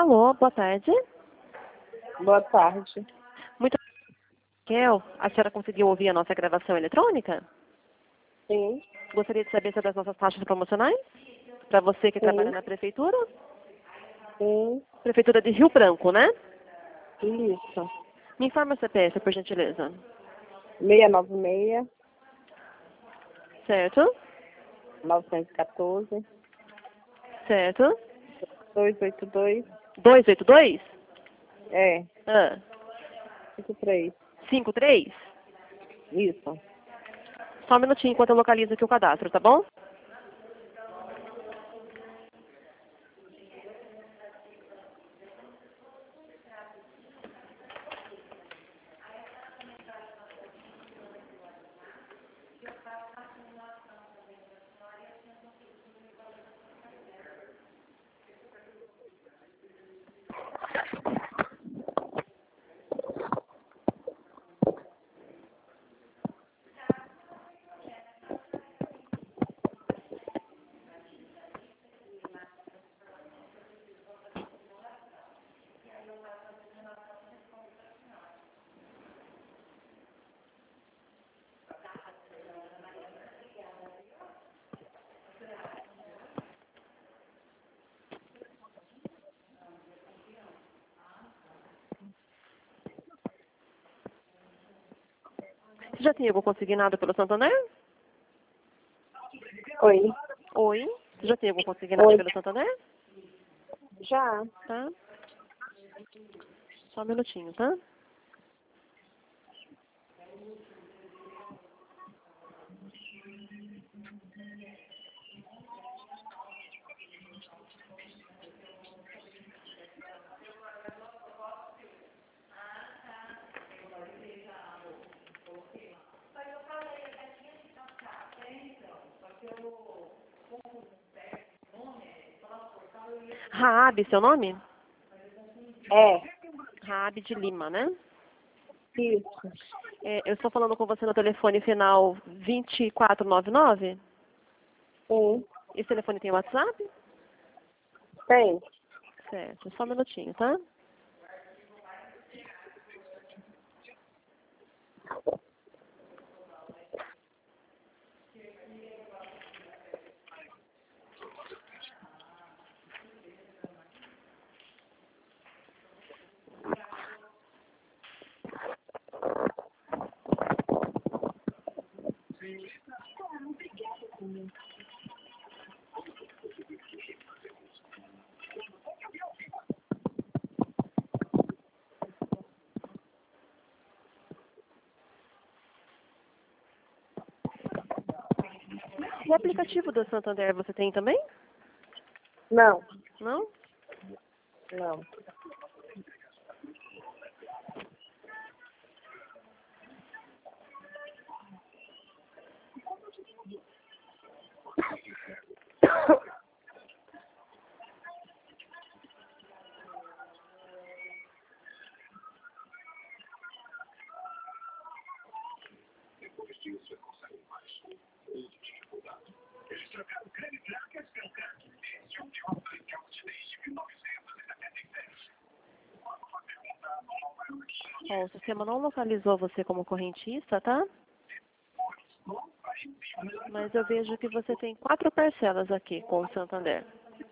Alô, boa tarde. Boa tarde. Muito Raquel, a senhora conseguiu ouvir a nossa gravação eletrônica? Sim, Gostaria de saber sobre as nossas taxas promocionais? Para você que trabalha na prefeitura? sim, Prefeitura de Rio Branco, né? isso. Me informa o CPF, por gentileza. 696, Certo? 914, Certo? 282, 282? é, Ah, 53. 53? Isso. Só um minutinho enquanto eu localizo aqui o cadastro, tá bom? Você já tem algum consignado pelo Santander? Oi. Oi? Você já tem algum consignado Oi. pelo Santander? Já. Tá? Só um minutinho, tá? Raab, seu nome? É, Raab de Lima, né? isso. Eu estou falando com você no telefone final 2499. Sim, Esse telefone tem WhatsApp? tem. Certo, só um minutinho, tá? O aplicativo do Santander você tem também? Não, Não? não. Ó, o sistema não localizou você como correntista, tá? Mas eu vejo que você tem 4 parcelas aqui com o Santander.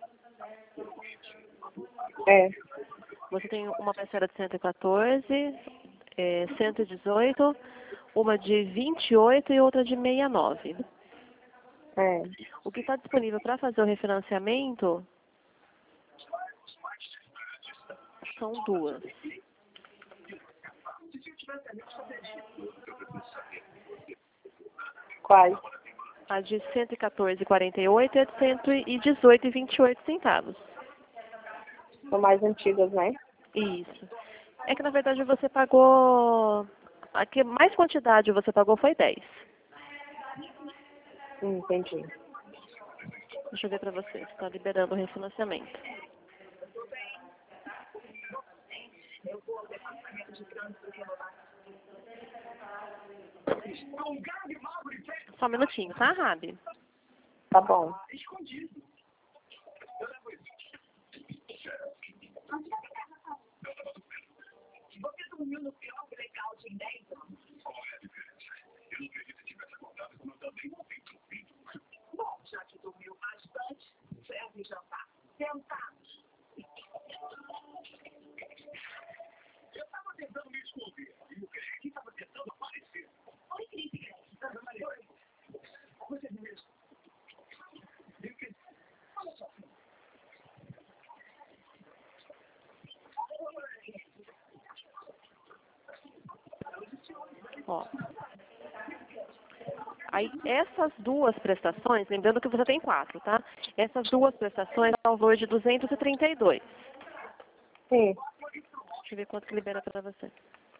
É, Você tem uma parcela de 114, 118, uma de 28 e outra de 69. é. O que está disponível para fazer o refinanciamento são 2. Quais? A de 114,48 e a de 118,28 centavos. São mais antigas, né? Isso. É que na verdade você pagou. A que mais quantidade você pagou foi 10. Entendi. Deixa eu ver para você se está liberando o refinanciamento. Só um minutinho, tá, Rabi? Tá bom. Ó. Aí, essas duas prestações, lembrando que você tem 4, tá? Essas duas prestações dão valor de 232. Sim. Deixa eu ver quanto que libera para você.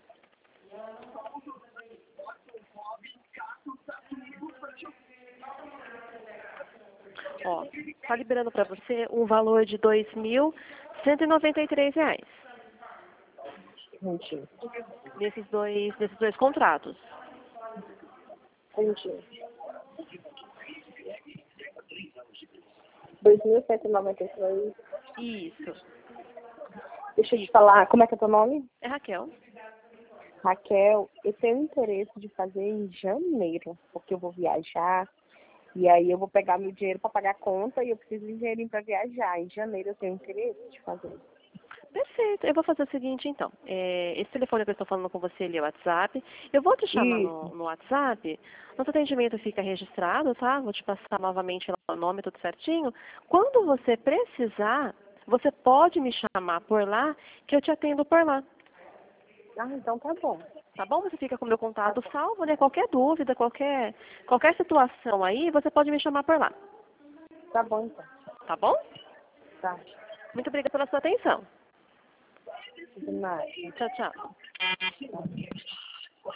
Ó, tá liberando para você um valor de R$ 2.193 Entendi. nesses dois contratos. Entendi. 2.193. Isso. Deixa eu te falar, como é que é teu nome? É Raquel. Raquel, eu tenho interesse de fazer em janeiro, porque eu vou viajar. E aí eu vou pegar meu dinheiro para pagar a conta e eu preciso de dinheirinho para viajar. Em janeiro eu tenho interesse de fazer. Perfeito. Eu vou fazer o seguinte, então. Esse telefone que eu estou falando com você, ele é o WhatsApp. Eu vou te chamar Isso. no WhatsApp. Nosso atendimento fica registrado, tá? Vou te passar novamente lá o nome, tudo certinho. Quando você precisar, você pode me chamar por lá, que eu te atendo por lá. Ah, então tá bom. Tá bom? Você fica com o meu contato salvo, né? Qualquer dúvida, qualquer situação aí, você pode me chamar por lá. Tá bom, então. Tá bom? Tá. Muito obrigada pela sua atenção. De nada. Tchau, tchau. Tá.